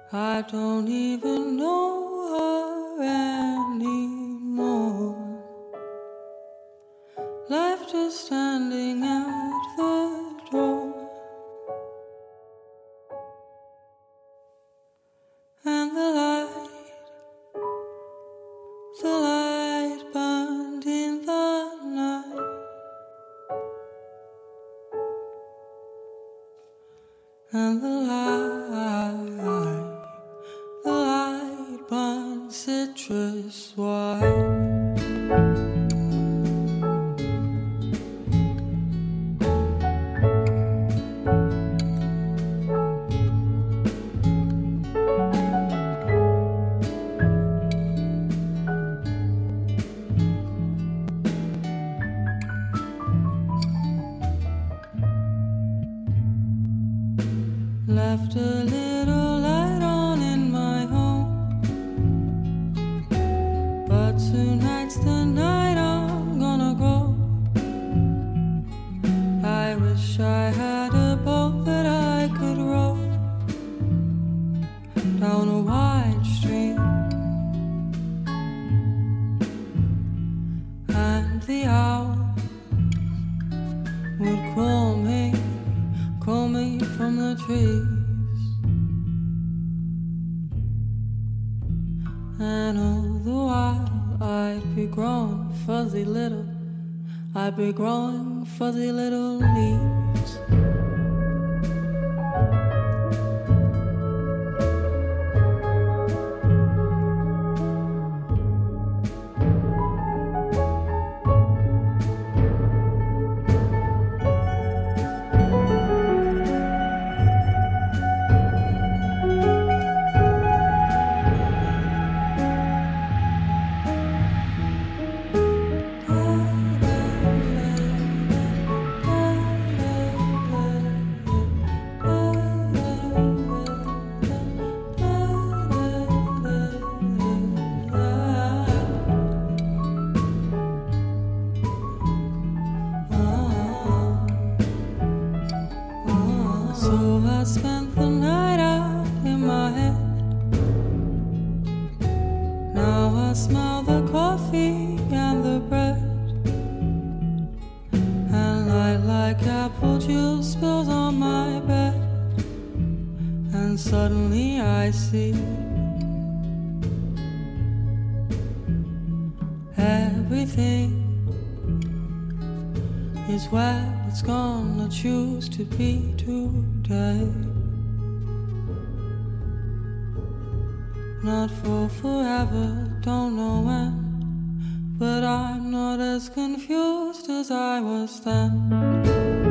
I don't even know her anymore. Left her standing at the door, and the light burned in the night, and the light burned citrus white. Left a little light on in my home, but tonight's the night I'm gonna go. I wish I had a boat that I could row down a wide stream, and the owl would call me from the trees. And all the while I'd be growing fuzzy little leaves. So I spent the night out in my head. Now I smell the coffee and the bread, and light like apple juice spills on my bed. And suddenly I see everything is where it's gonna choose to be today. Not for forever, don't know when, but I'm not as confused as I was then.